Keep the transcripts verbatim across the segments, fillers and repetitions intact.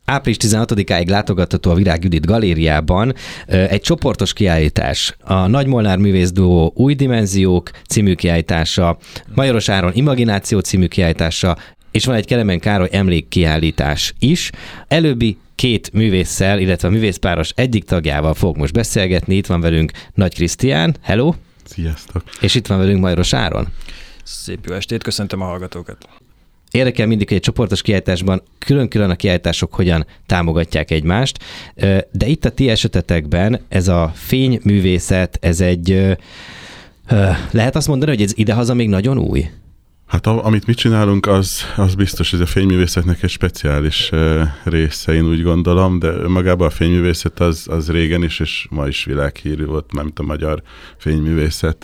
április tizenhatodikáig látogatható a Virág Judit galériában egy csoportos kiállítás. A Nagy Molnár művészduó Új dimenziók című kiállítása, Majoros Áron Imagináció című kiállítása, és van egy Kelemen Károly emlékkiállítás is. Előbbi két művésszel, illetve a művészpáros egyik tagjával fog most beszélgetni. Itt van velünk Nagy Krisztián. Hello! Sziasztok! És itt van velünk Majoros Áron. Szép jó estét, köszöntöm a hallgatókat! Érdekel mindig, hogy egy csoportos kiállításban külön-külön a kiállítások hogyan támogatják egymást, de itt a ti esetetekben ez a fényművészet, ez egy, lehet azt mondani, hogy ez idehaza még nagyon új? Hát a, amit mi csinálunk, az, az biztos, hogy a fényművészetnek egy speciális része, én úgy gondolom, de magában a fényművészet az, az régen is, és ma is világhírű volt, mármint a magyar fényművészet.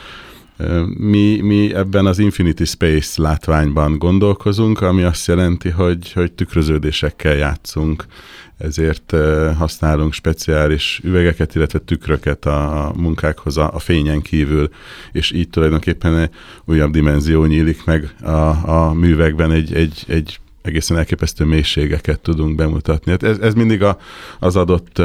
Mi, mi ebben az Infinity Space látványban gondolkozunk, ami azt jelenti, hogy, hogy tükröződésekkel játszunk, ezért használunk speciális üvegeket, illetve tükröket a munkákhoz a, a fényen kívül, és így tulajdonképpen újabb dimenzió nyílik meg a, a művekben, egy, egy, egy egészen elképesztő mélységeket tudunk bemutatni. Hát ez, ez mindig a, az adott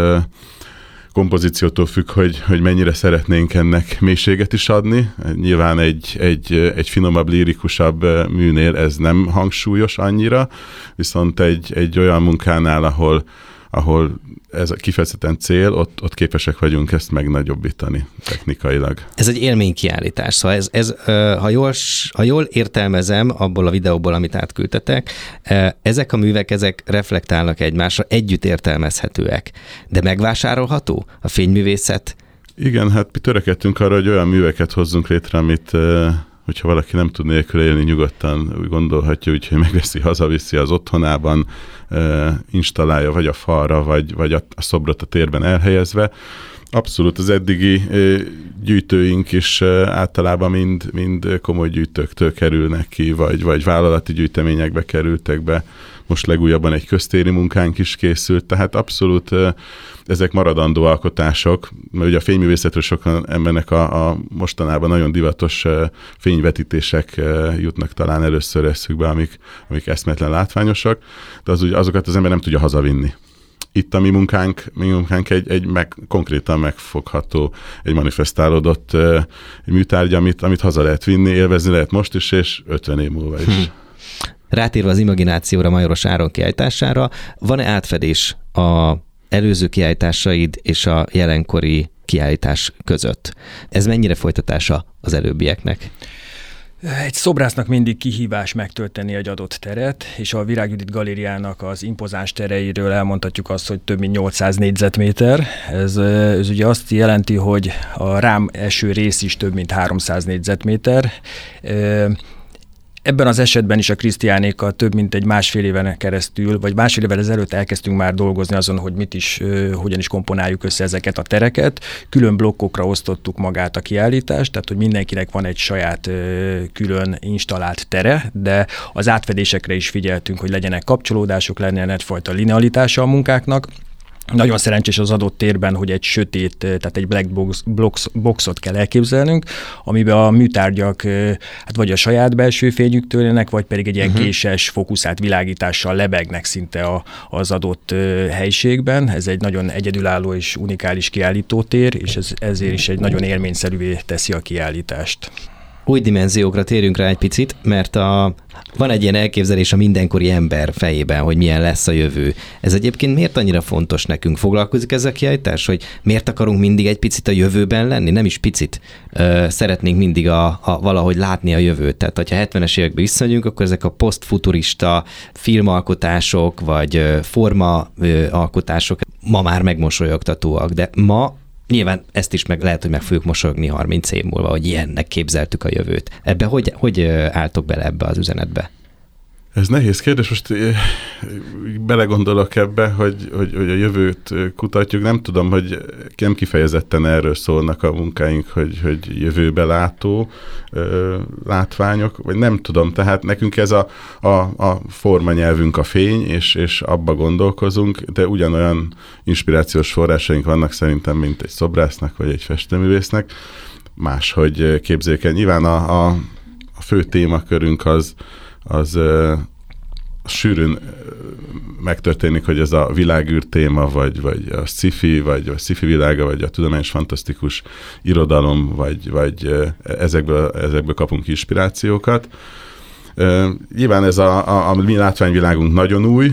kompozíciótól függ, hogy, hogy mennyire szeretnénk ennek mélységet is adni. Nyilván egy, egy, egy finomabb, lírikusabb műnél ez nem hangsúlyos annyira, viszont egy, egy olyan munkánál, ahol, ahol ez a kifejezetten cél, ott, ott képesek vagyunk ezt megnagyobbítani technikailag. Ez egy élménykiállítás, szóval ez, ez ha, jól, ha jól értelmezem abból a videóból, amit átküldtetek, ezek a művek, ezek reflektálnak egymásra, együtt értelmezhetőek, de megvásárolható a fényművészet? Igen, hát mi törekedtünk arra, hogy olyan műveket hozzunk létre, amit hogyha valaki nem tud nélkül élni, nyugodtan úgy gondolhatja, úgyhogy megveszi, hazaviszi az otthonában, installálja vagy a falra, vagy, vagy a, a szobrot a térben elhelyezve. Abszolút az eddigi gyűjtőink is általában mind, mind komoly gyűjtőktől kerülnek ki, vagy, vagy vállalati gyűjteményekbe kerültek be. Most legújabban egy köztéri munkánk is készült, tehát abszolút ezek maradandó alkotások, mert ugye a fényművészetről sokan embernek a, a mostanában nagyon divatos fényvetítések jutnak talán először eszükbe, amik, amik eszméletlen látványosak, de az, azokat az ember nem tudja hazavinni. Itt a mi munkánk, mi munkánk egy, egy meg, konkrétan megfogható, egy manifestálódott uh, műtárgy, amit, amit haza lehet vinni, élvezni lehet most is, és ötven év múlva is. Hmm. Rátérve az Imaginációra, Majoros Áron kiállítására, van-e átfedés a előző kiállításaid és a jelenkori kiállítás között? Ez mennyire folytatása az előbbieknek? Egy szobrásznak mindig kihívás megtölteni egy adott teret, és a Virág Judit galériának az impozáns tereiről elmondhatjuk azt, hogy több mint nyolcszáz négyzetméter. Ez, ez ugye azt jelenti, hogy a rám eső rész is több mint háromszáz négyzetméter. Ebben az esetben is a Krisztiánékkal több mint egy másfél éven keresztül, vagy másfél évvel ezelőtt elkezdtünk már dolgozni azon, hogy mit is, hogyan is komponáljuk össze ezeket a tereket. Külön blokkokra osztottuk magát a kiállítást, tehát hogy mindenkinek van egy saját külön installált tere, de az átfedésekre is figyeltünk, hogy legyenek kapcsolódások, legyen egyfajta linealitása a munkáknak. Nagyon szerencsés az adott térben, hogy egy sötét, tehát egy black box, box, boxot kell elképzelnünk, amiben a műtárgyak hát vagy a saját belső fényüktől élnek, vagy pedig egy ilyen uh-huh. késes, fókuszált világítással lebegnek szinte a, az adott helyiségben. Ez egy nagyon egyedülálló és unikális kiállítótér, és ez, ezért is egy nagyon élményszerűvé teszi a kiállítást. Új dimenziókra térjünk rá egy picit, mert a, van egy ilyen elképzelés a mindenkori ember fejében, hogy milyen lesz a jövő. Ez egyébként miért annyira fontos nekünk? Foglalkozik ez a kiállítás, hogy miért akarunk mindig egy picit a jövőben lenni? Nem is picit. Ö, szeretnénk mindig a, a, valahogy látni a jövőt. Tehát, hogyha hetvenes évekbe visszamegyünk, akkor ezek a posztfuturista filmalkotások, vagy formaalkotások ma már megmosolyogtatóak, de ma nyilván ezt is meg lehet, hogy meg fogjuk mosolyogni harminc év múlva, hogy ilyennek képzeltük a jövőt. Ebbe hogy, hogy álltok bele ebbe az üzenetbe? Ez nehéz kérdés, most belegondolok ebbe, hogy, hogy, hogy a jövőt kutatjuk. Nem tudom, hogy nem kifejezetten erről szólnak a munkáink, hogy, hogy jövőbe látó ö, látványok, vagy nem tudom. Tehát nekünk ez a, a, a formanyelvünk a fény, és, és abba gondolkozunk, de ugyanolyan inspirációs forrásaink vannak szerintem, mint egy szobrásznak, vagy egy festőművésznek. Máshogy képzeljük el. Nyilván a, a, a fő témakörünk az az, sűrűn megtörténik, hogy ez a világűr téma, vagy, vagy a sci-fi, vagy a sci-fi világa, vagy a tudományos fantasztikus irodalom, vagy, vagy ezekből, ezekből kapunk inspirációkat. Nyilván ez a, a, a mi látványvilágunk nagyon új,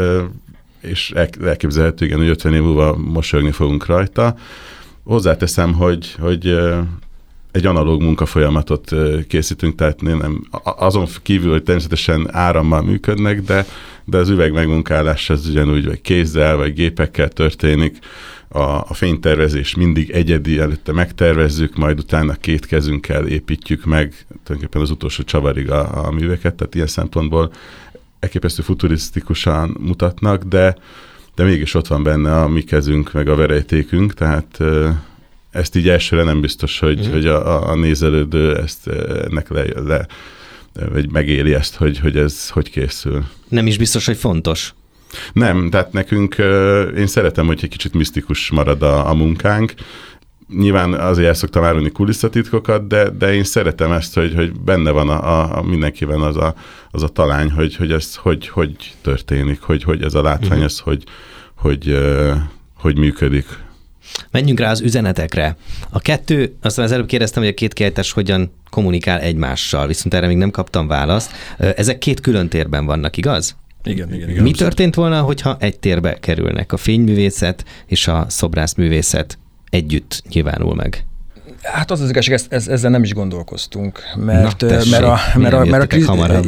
és elképzelhető, igen, hogy ötven év múlva mosolyogni fogunk rajta. Hozzáteszem, hogy, hogy egy analóg munkafolyamatot készítünk, tehát nem, azon kívül, hogy természetesen árammal működnek, de, de az üveg megmunkálás az ugyanúgy, vagy kézzel, vagy gépekkel történik. A, a fénytervezés mindig egyedi, előtte megtervezzük, majd utána két kezünkkel építjük meg, tulajdonképpen az utolsó csavarig a, a műveket, tehát ilyen szempontból elképesztő futurisztikusan mutatnak, de, de mégis ott van benne a mi kezünk, meg a verejtékünk, tehát ezt így elsőre nem biztos, hogy, mm. hogy a, a nézelődő ezt ennek le, le vagy megéli ezt, hogy, hogy ez hogy készül. Nem is biztos, hogy fontos. Nem, tehát nekünk, én szeretem, hogy egy kicsit misztikus marad a, a munkánk. Nyilván azért el szoktam árulni kulisszatitkokat, de, de én szeretem ezt, hogy, hogy benne van a, a, a mindenkiben az a, az a talány, hogy, hogy ez hogy, hogy történik, hogy, hogy ez a látvány, uh-huh. ez hogy, hogy, hogy működik. Menjünk rá az üzenetekre. A kettő, aztán az előbb kérdeztem, hogy a két kiállítás hogyan kommunikál egymással, viszont erre még nem kaptam választ. Ezek két külön térben vannak, igaz? Igen, igen, igen. Mi történt volna, hogyha egy térbe kerülnek? A fényművészet és a szobrászművészet együtt nyilvánul meg? Hát az az igazság, ezt, ezt, ezzel nem is gondolkoztunk, mert, Na, tessék, mert, a, mert, a, mert a, hamarabb.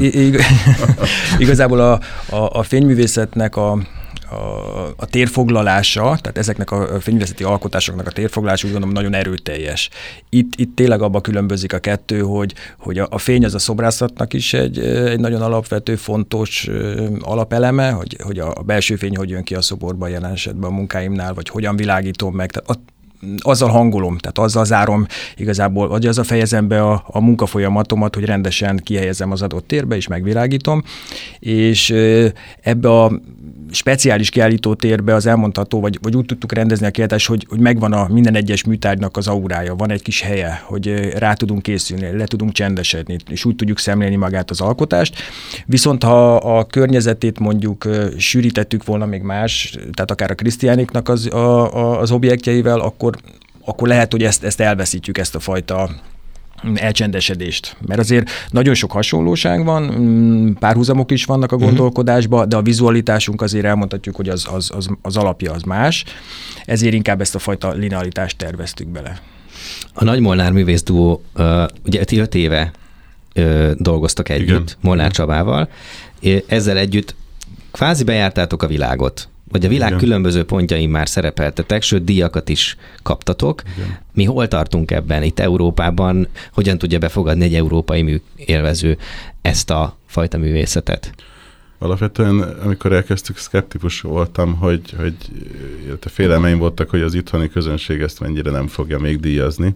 igazából a, a, a fényművészetnek a A, a térfoglalása, tehát ezeknek a fényművészeti alkotásoknak a térfoglalása úgy gondolom nagyon erőteljes. Itt, itt tényleg abba különbözik a kettő, hogy, hogy a, a fény az a szobrászatnak is egy, egy nagyon alapvető, fontos alapeleme, hogy, hogy a belső fény hogy jön ki a szoborban, jelen esetben a munkáimnál, vagy hogyan világítom meg. Tehát a, azzal hangolom, tehát azzal zárom igazából, vagy azzal fejezem be a, a munkafolyamatomat, hogy rendesen kihelyezem az adott térbe, és megvilágítom, és ebbe a speciális kiállító térbe az elmondható, vagy, vagy úgy tudtuk rendezni a kiállítást, hogy, hogy megvan a minden egyes műtárgynak az aurája, van egy kis helye, hogy rá tudunk készülni, le tudunk csendesedni, és úgy tudjuk szemlélni magát az alkotást. Viszont ha a környezetét mondjuk sűrítettük volna még más, tehát akár a Krisztiánéknak az, a, a, az objektjeivel, akkor, akkor lehet, hogy ezt, ezt elveszítjük, ezt a fajta elcsendesedést. Mert azért nagyon sok hasonlóság van, párhuzamok is vannak a gondolkodásban, de a vizualitásunk azért elmondhatjuk, hogy az, az, az, az alapja az más, ezért inkább ezt a fajta linealitást terveztük bele. A Nagy Molnár művész duó, ugye öt éve dolgoztak együtt, igen. Molnár Csabával, ezzel együtt kvázi bejártátok a világot, vagy a világ igen. különböző pontjain már szerepeltetek, sőt díjakat is kaptatok. Igen. Mi hol tartunk ebben? Itt Európában hogyan tudja befogadni egy európai mű élvező ezt a fajta művészetet? Alapvetően, amikor elkezdtük, szkeptikus voltam, hogy, hogy félelmeim voltak, hogy az itthoni közönség ezt mennyire nem fogja még díjazni,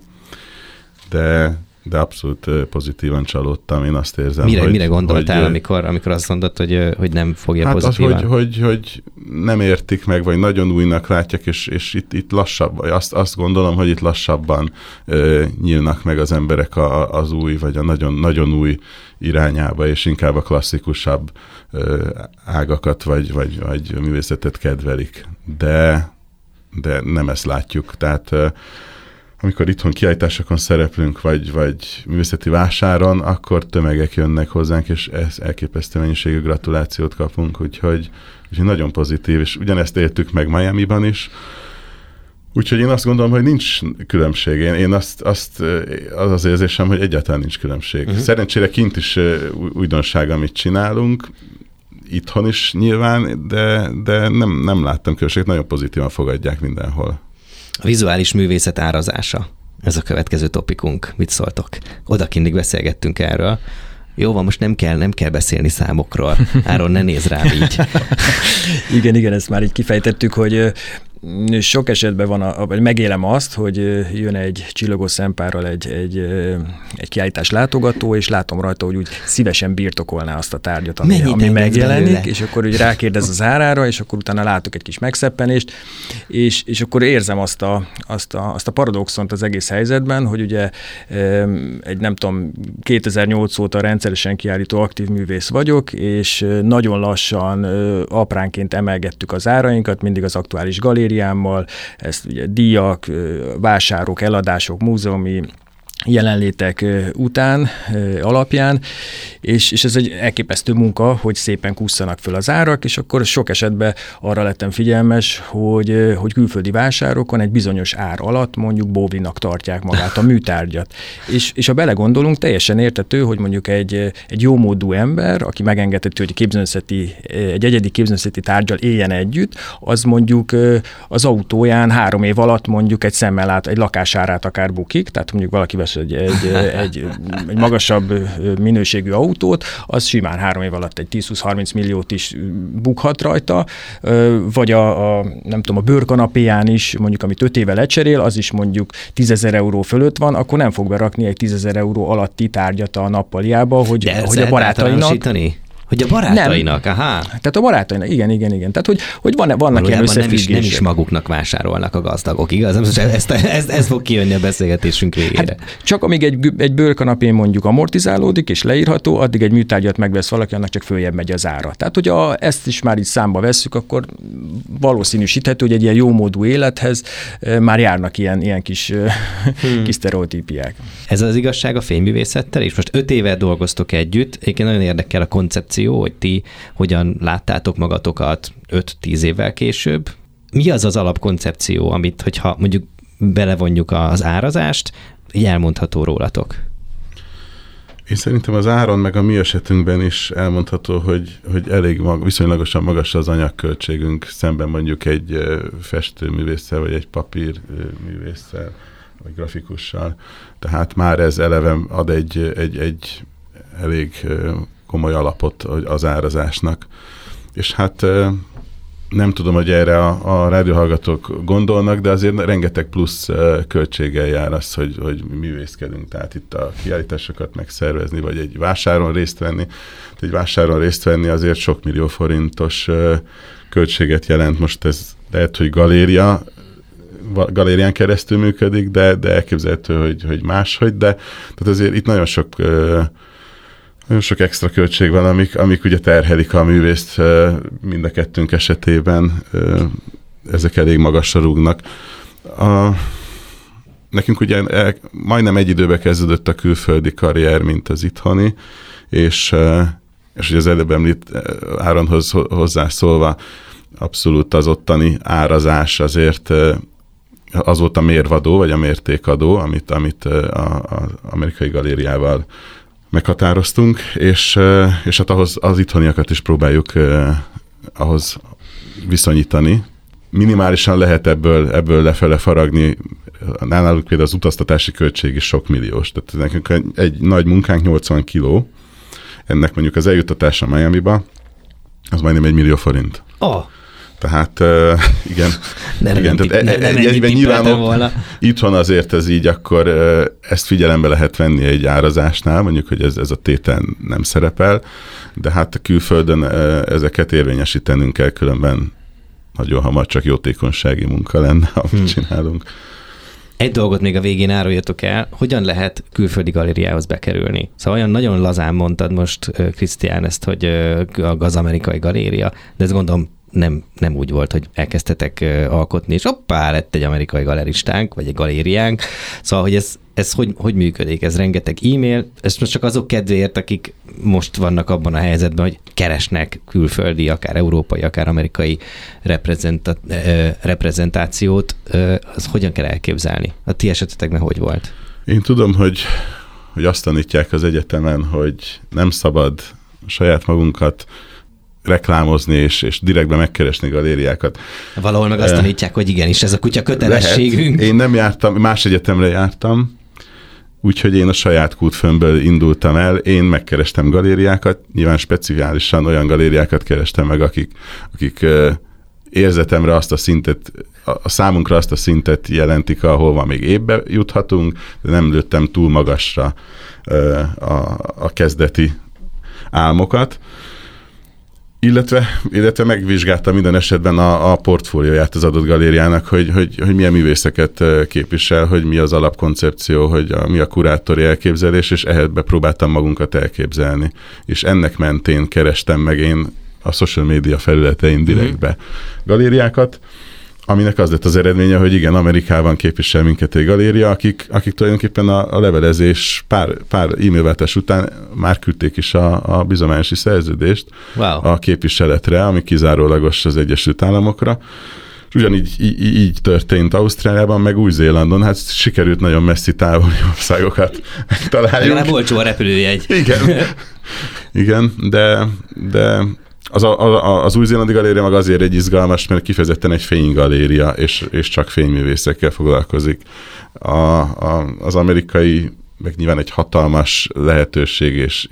de de abszolút pozitívan csalódtam, én azt érzem, mire, hogy... Mire gondoltál, hogy, amikor, amikor azt mondod, hogy, hogy nem fogja hát pozitívan? Hát az, hogy, hogy, hogy nem értik meg, vagy nagyon újnak látják, és, és itt, itt lassabb, azt, azt gondolom, hogy itt lassabban ö, nyílnak meg az emberek a, az új, vagy a nagyon, nagyon új irányába, és inkább a klasszikusabb ö, ágakat, vagy, vagy, vagy művészetet kedvelik. De, de nem ezt látjuk, tehát... Ö, amikor itthon kiállításokon szereplünk, vagy, vagy művészeti vásáron, akkor tömegek jönnek hozzánk, és ez elképesztő mennyiségű gratulációt kapunk, úgyhogy, úgyhogy nagyon pozitív, és ugyanezt éltük meg Miamiban is. Úgyhogy én azt gondolom, hogy nincs különbség. Én, én azt, azt, az az érzésem, hogy egyáltalán nincs különbség. Uh-huh. Szerencsére kint is újdonság, amit csinálunk, itthon is nyilván, de, de nem, nem láttam különbséget, nagyon pozitívan fogadják mindenhol. A vizuális művészet árazása. Ez a következő topikunk. Mit szóltok? Odakindig beszélgettünk erről. Jó van, most nem kell, nem kell beszélni számokról. Áron, ne nézz rám így. igen, igen, ezt már így kifejtettük, hogy Sok esetben van, a, megélem azt, hogy jön egy csillogó szempárral egy, egy, egy kiállítás látogató, és látom rajta, hogy úgy szívesen birtokolná azt a tárgyat, ami, ami megjelenik, belőle? És akkor úgy rákérdez az árára, és akkor utána látok egy kis megszeppenést, és, és akkor érzem azt a, azt, a, azt a paradoxont az egész helyzetben, hogy ugye egy nem tudom, kétezer-nyolc óta rendszeresen kiállító aktív művész vagyok, és nagyon lassan apránként emelgettük az árainkat, mindig az aktuális galériámmal, ezt ugye díjak, vásárok, eladások, múzeumi jelenlétek után, alapján, és, és ez egy elképesztő munka, hogy szépen kusszanak föl az árak, és akkor sok esetben arra lettem figyelmes, hogy, hogy külföldi vásárokon egy bizonyos ár alatt mondjuk bóvlinak tartják magát a műtárgyat. És, és ha belegondolunk, teljesen értető, hogy mondjuk egy, egy jómódú ember, aki megengedhető, hogy képzőművészeti, egy egyedi képzőművészeti tárggyal éljen együtt, az mondjuk az autóján három év alatt mondjuk egy szemmel lát, egy lakásárát akár bukik, tehát mondjuk valaki vesz egy, egy, egy, egy magasabb minőségű autót, az simán három év alatt egy tíz-húsz-harminc milliót is bukhat rajta, vagy a, a, nem tudom, a bőrkanapéján is, mondjuk amit öt éve lecserél, az is mondjuk tízezer euró fölött van, akkor nem fog berakni egy tízezer euró alatti tárgyat a nappaliába, hogy, hogy a barátainak... Hogy a barátainak, nem. Aha. Tehát a barátainak, igen, igen, igen. Tehát, hogy, hogy van, vannak ilyen összefüggések. Nem is, nem is maguknak vásárolnak a gazdagok, igaz? Most ezt, ezt, ez fog kijönni a beszélgetésünk végére. Hát csak amíg egy, egy bőrkanapén mondjuk amortizálódik és leírható, addig egy műtárgyat megvesz valaki, annak csak följebb megy az ára. Tehát, hogy a, ezt is már így számba vesszük, akkor valószínűsíthető, hogy egy ilyen jómódú élethez már járnak ilyen, ilyen kis, hmm. kis sztereotípiák. Ez az igazság a fényművészettel, és most öt éve dolgoztok együtt, egyébként nagyon érdekel a koncepció, hogy ti hogyan láttátok magatokat öt-tíz évvel később. Mi az az alapkoncepció, amit, hogyha mondjuk belevonjuk az árazást, így elmondható rólatok? Én szerintem az áron, meg a mi esetünkben is elmondható, hogy, hogy elég mag, viszonylagosan magas az anyagköltségünk szemben mondjuk egy festőművésszel, vagy egy papírművésszel, vagy grafikussal. Tehát már ez eleve ad egy, egy, egy elég komoly alapot az árazásnak. És hát nem tudom, hogy erre a, a rádióhallgatók gondolnak, de azért rengeteg plusz költséggel jár az, hogy, hogy művészkedünk. Tehát itt a kiállításokat megszervezni, vagy egy vásáron részt venni. Egy vásáron részt venni azért sok millió forintos költséget jelent. Most ez lehet, hogy galéria, galérián keresztül működik, de, de elképzelhető, hogy, hogy máshogy, de tehát azért itt nagyon sok Nagyon sok extra költség van, amik, amik ugye terhelik a művészt mind a kettőnk esetében. Ezek elég magasra rúgnak. A, nekünk ugye el, majdnem egy időben kezdődött a külföldi karrier, mint az itthoni, és, és ugye az előbb említ Áronhoz hozzászólva, abszolút az ottani árazás azért az volt a mérvadó, vagy a mértékadó, amit, amit az amerikai galériával meghatároztunk, és, és hát ahhoz az itthoniakat is próbáljuk eh, ahhoz viszonyítani. Minimálisan lehet ebből, ebből lefele faragni, nálunk például az utaztatási költség is sok milliós. Tehát nekünk egy, egy nagy munkánk nyolcvan kiló, ennek mondjuk az eljutatása Miamiba, az majdnem egy millió forint. Oh. Tehát uh, igen, nem, igen nem, tehát nem, nem, nem egyben nyilván itthon azért ez így, akkor uh, ezt figyelembe lehet venni egy árazásnál, mondjuk, hogy ez, ez a tétel nem szerepel, de hát a külföldön uh, ezeket érvényesítenünk kell, különben nagyon hamar csak jótékonysági munka lenne, amit hmm. csinálunk. Egy dolgot még a végén áruljatok el, hogyan lehet külföldi galériához bekerülni? Szóval olyan nagyon lazán mondtad most, Krisztián, ezt, hogy az amerikai galéria, de ezt gondolom nem, nem úgy volt, hogy elkezdtetek alkotni, és hoppá, lett egy amerikai galeristánk, vagy egy galériánk. Szóval, hogy ez, ez hogy, hogy működik? Ez rengeteg e-mail, ez most csak azok kedvéért, akik most vannak abban a helyzetben, hogy keresnek külföldi, akár európai, akár amerikai reprezenta- reprezentációt. Az hogyan kell elképzelni? A ti esetetekben hogy volt? Én tudom, hogy, hogy azt tanítják az egyetemen, hogy nem szabad saját magunkat reklámozni, és, és direktben megkeresni galériákat. Valahol meg azt tanítják, hogy igenis, ez a kutya kötelességünk. Lehet. Én nem jártam, más egyetemre jártam, úgyhogy én a saját kútfőmből indultam el, én megkerestem galériákat, nyilván speciálisan olyan galériákat kerestem meg, akik, akik érzetemre azt a szintet a, a számunkra azt a szintet jelentik, ahova még évbe juthatunk, de nem lőttem túl magasra a, a kezdeti álmokat. Illetve, illetve megvizsgáltam minden esetben a, a portfólióját az adott galériának, hogy, hogy, hogy milyen művészeket képvisel, hogy mi az alapkoncepció, hogy a, mi a kurátori elképzelés, és ehhez próbáltam magunkat elképzelni. És ennek mentén kerestem meg én a social media felületein direktbe mm-hmm. galériákat, aminek az lett az eredménye, hogy igen, Amerikában képvisel minket egy galéria, akik, akik tulajdonképpen a, a levelezés pár, pár e-mailváltás után már küldték is a, a bizományosi szerződést wow. a képviseletre, ami kizárólagos az Egyesült Államokra. És ugyanígy így, így történt Ausztráliában, meg Új-Zélandon, hát sikerült nagyon messzi távoli országokat megtaláljunk. Legalább olcsó a repülőjegy. Igen, igen, de... de Az, a, az új-zélandi galéria meg azért egy izgalmas, mert kifejezetten egy fénygaléria, és, és csak fényművészekkel foglalkozik. A, a, az amerikai, meg nyilván egy hatalmas lehetőség és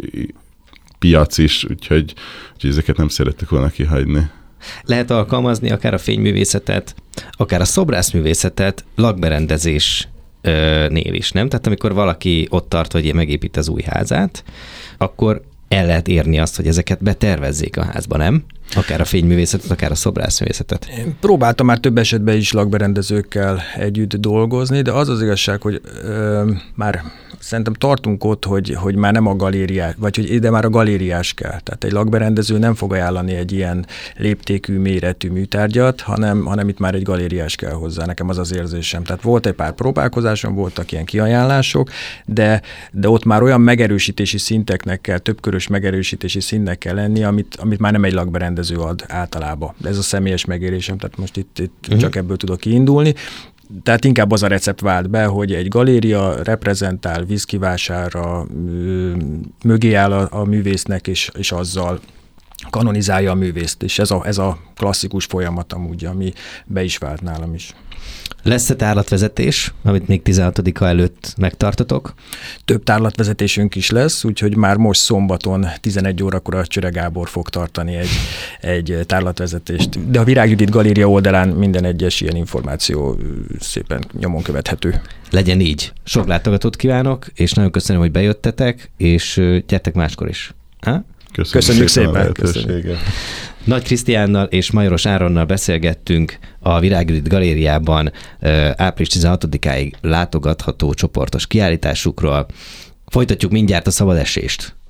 piac is, úgyhogy, úgyhogy ezeket nem szerettük volna kihagyni. Lehet alkalmazni akár a fényművészetet, akár a szobrászművészetet lakberendezésnél is, nem? Tehát amikor valaki ott tart, hogy megépít az új házát, akkor el lehet érni azt, hogy ezeket betervezzék a házba, nem? Akár a fényművészetet, akár a szobrászművészetet. Én próbáltam már több esetben is lakberendezőkkel együtt dolgozni, de az az igazság, hogy ö, már szerintem tartunk ott, hogy, hogy már nem a galériás, vagy hogy ide már a galériás kell. Tehát egy lakberendező nem fog ajánlani egy ilyen léptékű, méretű műtárgyat, hanem, hanem itt már egy galériás kell hozzá. Nekem az az érzésem. Tehát volt egy pár próbálkozásom, voltak ilyen kiajánlások, de, de ott már olyan megerősítési szinteknek kell, többkörös megerősítési szintnek kell lenni, amit, amit már nem egy lakberendező ad általában. De ez a személyes megérésem, tehát most itt, itt uh-huh. csak ebből tudok kiindulni. Tehát inkább az a recept vált be, hogy egy galéria reprezentál, visz kivásárra, mögé áll a, a művésznek, és, és azzal kanonizálja a művészt. És ez a, ez a klasszikus folyamat amúgy, ami be is vált nálam is. Lesz-e tárlatvezetés, amit még tizenhatodika előtt megtartatok? Több tárlatvezetésünk is lesz, úgyhogy már most szombaton tizenegy órakor a Csöre Gábor fog tartani egy, egy tárlatvezetést. De a Virág Judit Galéria oldalán minden egyes ilyen információ szépen nyomon követhető. Legyen így. Sok látogatót kívánok, és nagyon köszönöm, hogy bejöttetek, és gyertek máskor is. Ha? Köszönjük, Köszönjük szépen. Köszönjük. Nagy Krisztiánnal és Majoros Áronnal beszélgettünk a Virág Judit Galériában április tizenhatodikáig látogatható csoportos kiállításukról. Folytatjuk mindjárt a szabadesést.